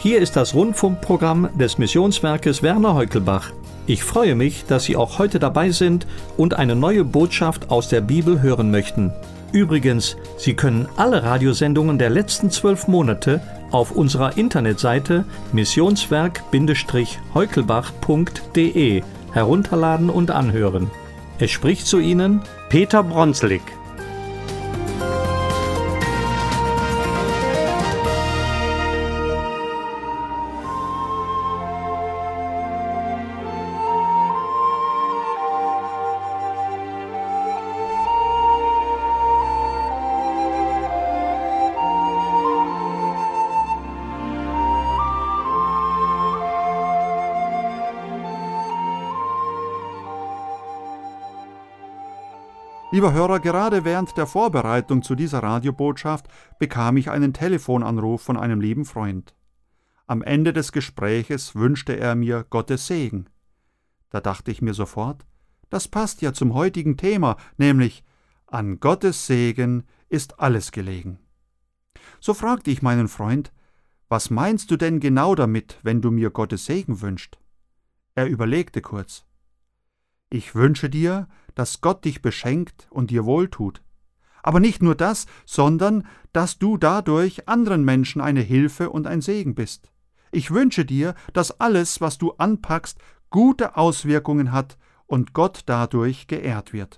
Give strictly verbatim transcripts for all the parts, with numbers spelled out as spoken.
Hier ist das Rundfunkprogramm des Missionswerkes Werner Heukelbach. Ich freue mich, dass Sie auch heute dabei sind und eine neue Botschaft aus der Bibel hören möchten. Übrigens, Sie können alle Radiosendungen der letzten zwölf Monate auf unserer Internetseite missionswerk Heukelbach punkt de herunterladen und anhören. Es spricht zu Ihnen Peter Bronslik. Lieber Hörer, gerade während der Vorbereitung zu dieser Radiobotschaft bekam ich einen Telefonanruf von einem lieben Freund. Am Ende des Gespräches wünschte er mir Gottes Segen. Da dachte ich mir sofort, das passt ja zum heutigen Thema, nämlich an Gottes Segen ist alles gelegen. So fragte ich meinen Freund, was meinst du denn genau damit, wenn du mir Gottes Segen wünschst? Er überlegte kurz. Ich wünsche dir, dass Gott dich beschenkt und dir wohltut. Aber nicht nur das, sondern dass du dadurch anderen Menschen eine Hilfe und ein Segen bist. Ich wünsche dir, dass alles, was du anpackst, gute Auswirkungen hat und Gott dadurch geehrt wird.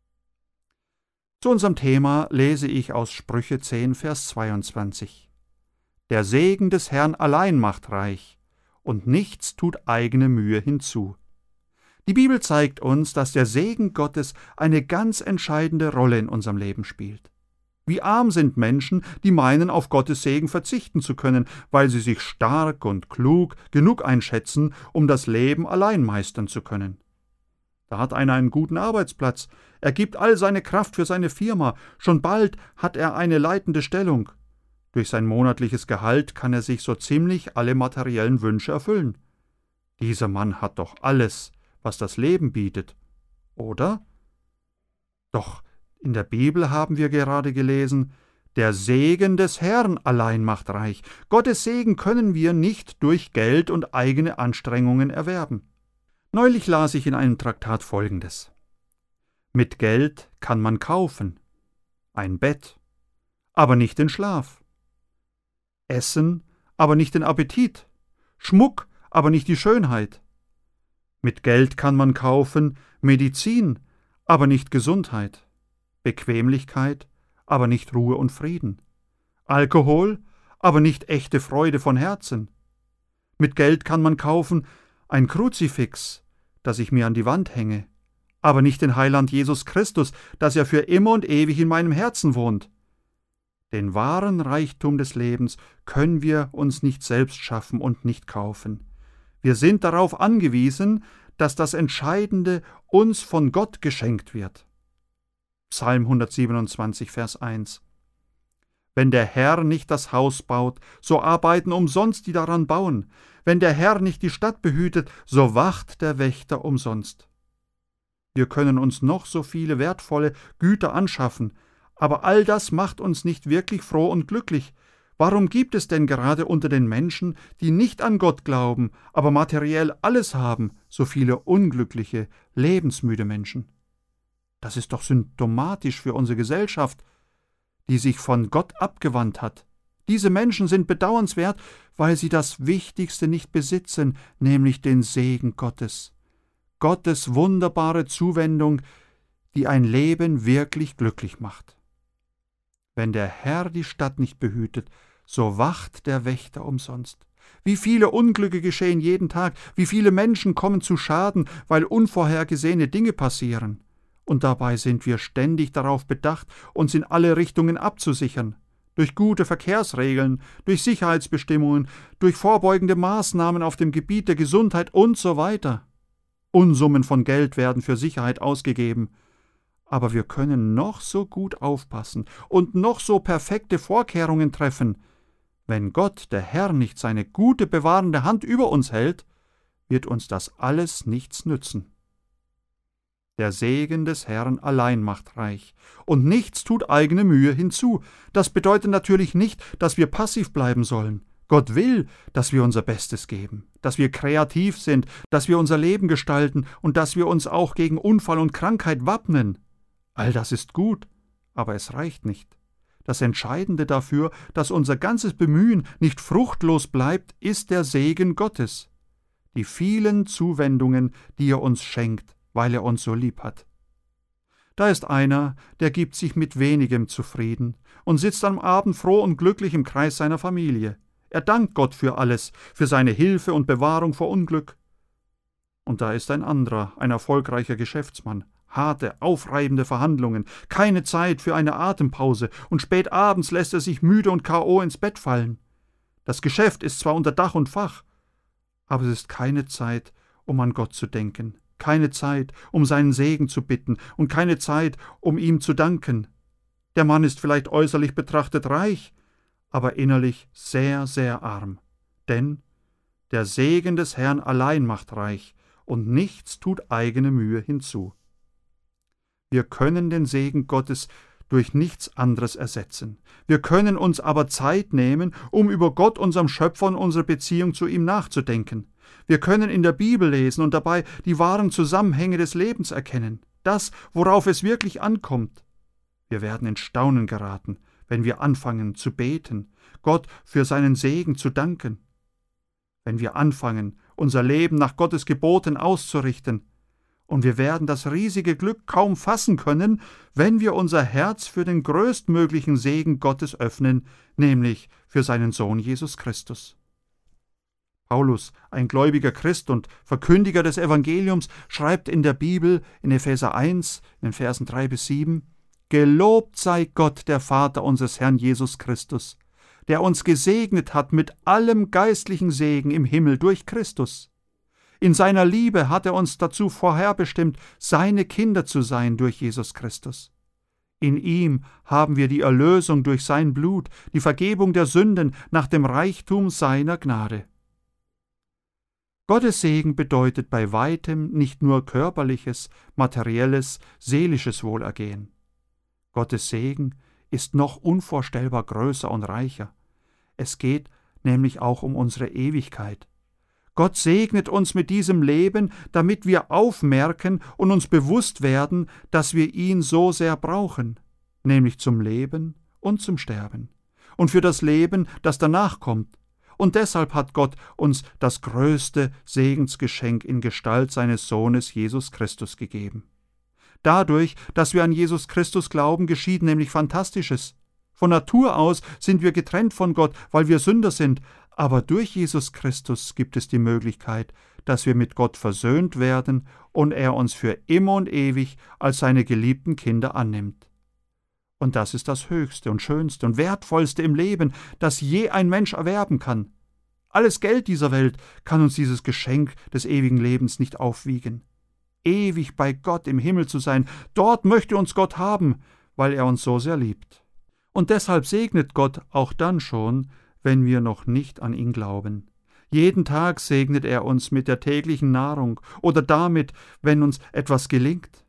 Zu unserem Thema lese ich aus Sprüche zehn, Vers zweiundzwanzig. Der Segen des Herrn allein macht reich, und nichts tut eigene Mühe hinzu. Die Bibel zeigt uns, dass der Segen Gottes eine ganz entscheidende Rolle in unserem Leben spielt. Wie arm sind Menschen, die meinen, auf Gottes Segen verzichten zu können, weil sie sich stark und klug genug einschätzen, um das Leben allein meistern zu können. Da hat einer einen guten Arbeitsplatz, er gibt all seine Kraft für seine Firma, schon bald hat er eine leitende Stellung. Durch sein monatliches Gehalt kann er sich so ziemlich alle materiellen Wünsche erfüllen. Dieser Mann hat doch alles, was das Leben bietet, oder? Doch in der Bibel haben wir gerade gelesen, der Segen des Herrn allein macht reich. Gottes Segen können wir nicht durch Geld und eigene Anstrengungen erwerben. Neulich las ich in einem Traktat Folgendes. Mit Geld kann man kaufen, ein Bett, aber nicht den Schlaf, Essen, aber nicht den Appetit, Schmuck, aber nicht die Schönheit. Mit Geld kann man kaufen Medizin, aber nicht Gesundheit, Bequemlichkeit, aber nicht Ruhe und Frieden, Alkohol, aber nicht echte Freude von Herzen. Mit Geld kann man kaufen ein Kruzifix, das ich mir an die Wand hänge, aber nicht den Heiland Jesus Christus, dass er für immer und ewig in meinem Herzen wohnt. Den wahren Reichtum des Lebens können wir uns nicht selbst schaffen und nicht kaufen. Wir sind darauf angewiesen, dass das Entscheidende uns von Gott geschenkt wird. Psalm hundertsiebenundzwanzig, Vers eins. Wenn der Herr nicht das Haus baut, so arbeiten umsonst die daran bauen. Wenn der Herr nicht die Stadt behütet, so wacht der Wächter umsonst. Wir können uns noch so viele wertvolle Güter anschaffen, aber all das macht uns nicht wirklich froh und glücklich. Warum gibt es denn gerade unter den Menschen, die nicht an Gott glauben, aber materiell alles haben, so viele unglückliche, lebensmüde Menschen? Das ist doch symptomatisch für unsere Gesellschaft, die sich von Gott abgewandt hat. Diese Menschen sind bedauernswert, weil sie das Wichtigste nicht besitzen, nämlich den Segen Gottes. Gottes wunderbare Zuwendung, die ein Leben wirklich glücklich macht. Wenn der Herr die Stadt nicht behütet, so wacht der Wächter umsonst. Wie viele Unglücke geschehen jeden Tag, wie viele Menschen kommen zu Schaden, weil unvorhergesehene Dinge passieren. Und dabei sind wir ständig darauf bedacht, uns in alle Richtungen abzusichern. Durch gute Verkehrsregeln, durch Sicherheitsbestimmungen, durch vorbeugende Maßnahmen auf dem Gebiet der Gesundheit und so weiter. Unsummen von Geld werden für Sicherheit ausgegeben. Aber wir können noch so gut aufpassen und noch so perfekte Vorkehrungen treffen. Wenn Gott, der Herr, nicht seine gute, bewahrende Hand über uns hält, wird uns das alles nichts nützen. Der Segen des Herrn allein macht reich, und nichts tut eigene Mühe hinzu. Das bedeutet natürlich nicht, dass wir passiv bleiben sollen. Gott will, dass wir unser Bestes geben, dass wir kreativ sind, dass wir unser Leben gestalten und dass wir uns auch gegen Unfall und Krankheit wappnen. All das ist gut, aber es reicht nicht. Das Entscheidende dafür, dass unser ganzes Bemühen nicht fruchtlos bleibt, ist der Segen Gottes. Die vielen Zuwendungen, die er uns schenkt, weil er uns so lieb hat. Da ist einer, der gibt sich mit wenigem zufrieden und sitzt am Abend froh und glücklich im Kreis seiner Familie. Er dankt Gott für alles, für seine Hilfe und Bewahrung vor Unglück. Und da ist ein anderer, ein erfolgreicher Geschäftsmann. Harte, aufreibende Verhandlungen, keine Zeit für eine Atempause und spät abends lässt er sich müde und K O ins Bett fallen. Das Geschäft ist zwar unter Dach und Fach, aber es ist keine Zeit, um an Gott zu denken, keine Zeit, um seinen Segen zu bitten und keine Zeit, um ihm zu danken. Der Mann ist vielleicht äußerlich betrachtet reich, aber innerlich sehr, sehr arm. Denn der Segen des Herrn allein macht reich und nichts tut eigene Mühe hinzu. Wir können den Segen Gottes durch nichts anderes ersetzen. Wir können uns aber Zeit nehmen, um über Gott, unserem Schöpfer und unsere Beziehung zu ihm nachzudenken. Wir können in der Bibel lesen und dabei die wahren Zusammenhänge des Lebens erkennen, das, worauf es wirklich ankommt. Wir werden in Staunen geraten, wenn wir anfangen zu beten, Gott für seinen Segen zu danken. Wenn wir anfangen, unser Leben nach Gottes Geboten auszurichten, und wir werden das riesige Glück kaum fassen können, wenn wir unser Herz für den größtmöglichen Segen Gottes öffnen, nämlich für seinen Sohn Jesus Christus. Paulus, ein gläubiger Christ und Verkündiger des Evangeliums, schreibt in der Bibel in Epheser eins, in den Versen drei bis sieben, »Gelobt sei Gott, der Vater unseres Herrn Jesus Christus, der uns gesegnet hat mit allem geistlichen Segen im Himmel durch Christus. In seiner Liebe hat er uns dazu vorherbestimmt, seine Kinder zu sein durch Jesus Christus. In ihm haben wir die Erlösung durch sein Blut, die Vergebung der Sünden nach dem Reichtum seiner Gnade.« Gottes Segen bedeutet bei weitem nicht nur körperliches, materielles, seelisches Wohlergehen. Gottes Segen ist noch unvorstellbar größer und reicher. Es geht nämlich auch um unsere Ewigkeit. Gott segnet uns mit diesem Leben, damit wir aufmerken und uns bewusst werden, dass wir ihn so sehr brauchen, nämlich zum Leben und zum Sterben und für das Leben, das danach kommt. Und deshalb hat Gott uns das größte Segensgeschenk in Gestalt seines Sohnes Jesus Christus gegeben. Dadurch, dass wir an Jesus Christus glauben, geschieht nämlich Fantastisches. Von Natur aus sind wir getrennt von Gott, weil wir Sünder sind, aber durch Jesus Christus gibt es die Möglichkeit, dass wir mit Gott versöhnt werden und er uns für immer und ewig als seine geliebten Kinder annimmt. Und das ist das Höchste und Schönste und Wertvollste im Leben, das je ein Mensch erwerben kann. Alles Geld dieser Welt kann uns dieses Geschenk des ewigen Lebens nicht aufwiegen. Ewig bei Gott im Himmel zu sein, dort möchte uns Gott haben, weil er uns so sehr liebt. Und deshalb segnet Gott auch dann schon, wenn wir noch nicht an ihn glauben. Jeden Tag segnet er uns mit der täglichen Nahrung oder damit, wenn uns etwas gelingt,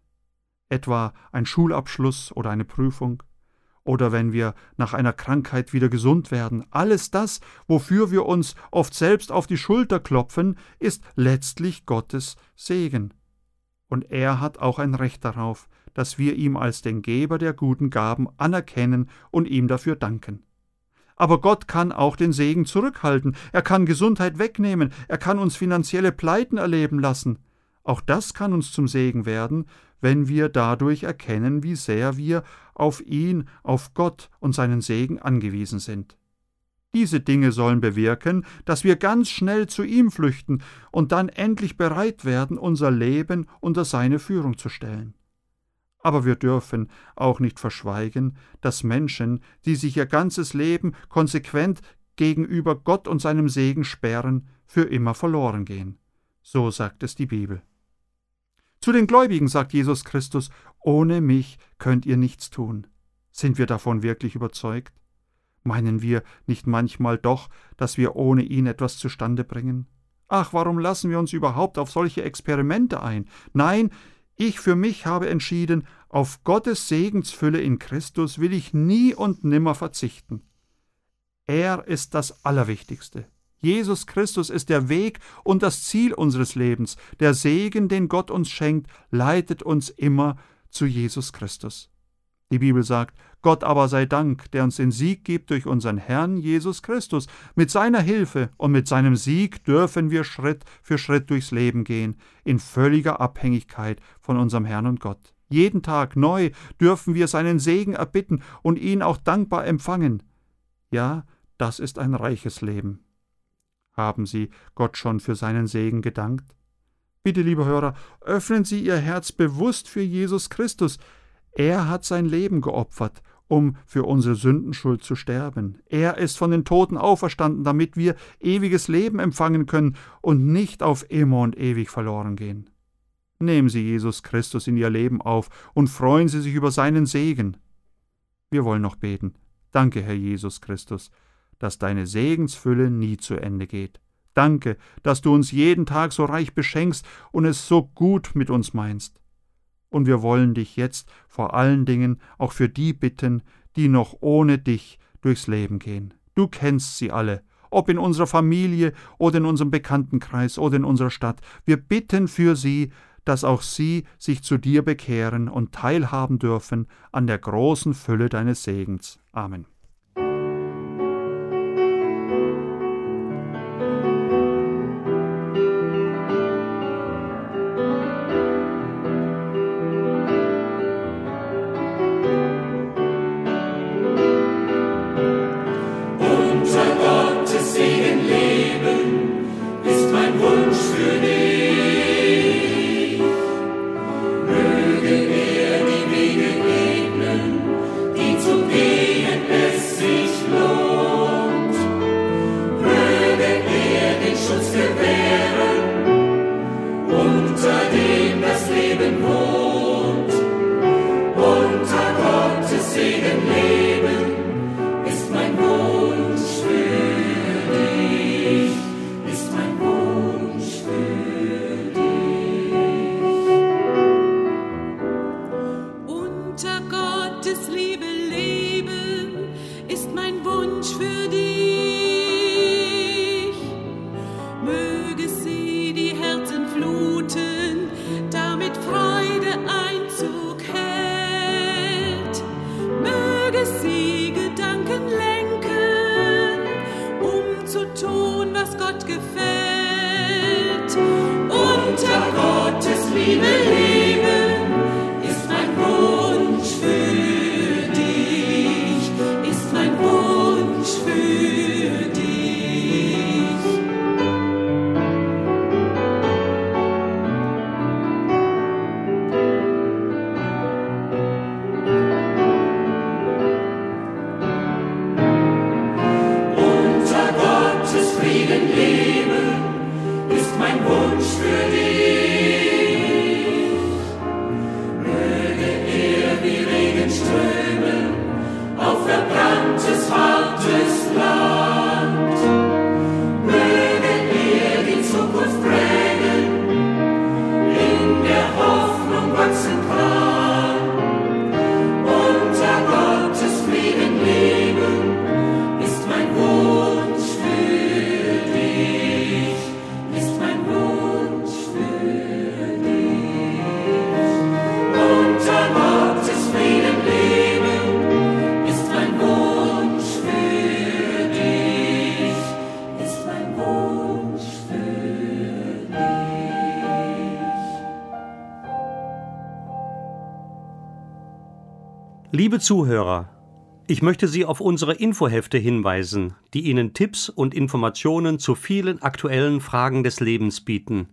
etwa ein Schulabschluss oder eine Prüfung, oder wenn wir nach einer Krankheit wieder gesund werden. Alles das, wofür wir uns oft selbst auf die Schulter klopfen, ist letztlich Gottes Segen. Und er hat auch ein Recht darauf, dass wir ihm als den Geber der guten Gaben anerkennen und ihm dafür danken. Aber Gott kann auch den Segen zurückhalten, er kann Gesundheit wegnehmen, er kann uns finanzielle Pleiten erleben lassen. Auch das kann uns zum Segen werden, wenn wir dadurch erkennen, wie sehr wir auf ihn, auf Gott und seinen Segen angewiesen sind. Diese Dinge sollen bewirken, dass wir ganz schnell zu ihm flüchten und dann endlich bereit werden, unser Leben unter seine Führung zu stellen. Aber wir dürfen auch nicht verschweigen, dass Menschen, die sich ihr ganzes Leben konsequent gegenüber Gott und seinem Segen sperren, für immer verloren gehen. So sagt es die Bibel. Zu den Gläubigen sagt Jesus Christus, ohne mich könnt ihr nichts tun. Sind wir davon wirklich überzeugt? Meinen wir nicht manchmal doch, dass wir ohne ihn etwas zustande bringen? Ach, warum lassen wir uns überhaupt auf solche Experimente ein? Nein, ich für mich habe entschieden, auf Gottes Segensfülle in Christus will ich nie und nimmer verzichten. Er ist das Allerwichtigste. Jesus Christus ist der Weg und das Ziel unseres Lebens. Der Segen, den Gott uns schenkt, leitet uns immer zu Jesus Christus. Die Bibel sagt, Gott aber sei Dank, der uns den Sieg gibt durch unseren Herrn Jesus Christus. Mit seiner Hilfe und mit seinem Sieg dürfen wir Schritt für Schritt durchs Leben gehen, in völliger Abhängigkeit von unserem Herrn und Gott. Jeden Tag neu dürfen wir seinen Segen erbitten und ihn auch dankbar empfangen. Ja, das ist ein reiches Leben. Haben Sie Gott schon für seinen Segen gedankt? Bitte, liebe Hörer, öffnen Sie Ihr Herz bewusst für Jesus Christus. Er hat sein Leben geopfert, um für unsere Sündenschuld zu sterben. Er ist von den Toten auferstanden, damit wir ewiges Leben empfangen können und nicht auf immer und ewig verloren gehen. Nehmen Sie Jesus Christus in Ihr Leben auf und freuen Sie sich über seinen Segen. Wir wollen noch beten. Danke, Herr Jesus Christus, dass deine Segensfülle nie zu Ende geht. Danke, dass du uns jeden Tag so reich beschenkst und es so gut mit uns meinst. Und wir wollen dich jetzt vor allen Dingen auch für die bitten, die noch ohne dich durchs Leben gehen. Du kennst sie alle, ob in unserer Familie oder in unserem Bekanntenkreis oder in unserer Stadt. Wir bitten für sie, dass auch sie sich zu dir bekehren und teilhaben dürfen an der großen Fülle deines Segens. Amen. Liebe Zuhörer, ich möchte Sie auf unsere Infohefte hinweisen, die Ihnen Tipps und Informationen zu vielen aktuellen Fragen des Lebens bieten.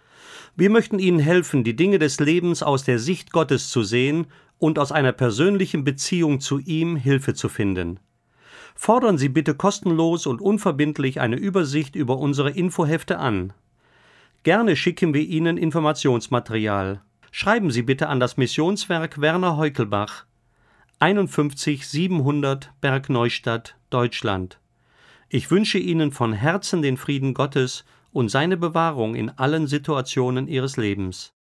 Wir möchten Ihnen helfen, die Dinge des Lebens aus der Sicht Gottes zu sehen und aus einer persönlichen Beziehung zu ihm Hilfe zu finden. Fordern Sie bitte kostenlos und unverbindlich eine Übersicht über unsere Infohefte an. Gerne schicken wir Ihnen Informationsmaterial. Schreiben Sie bitte an das Missionswerk Werner Heukelbach, einundfünfzig siebenhundert Bergneustadt, Deutschland. Ich wünsche Ihnen von Herzen den Frieden Gottes und seine Bewahrung in allen Situationen Ihres Lebens.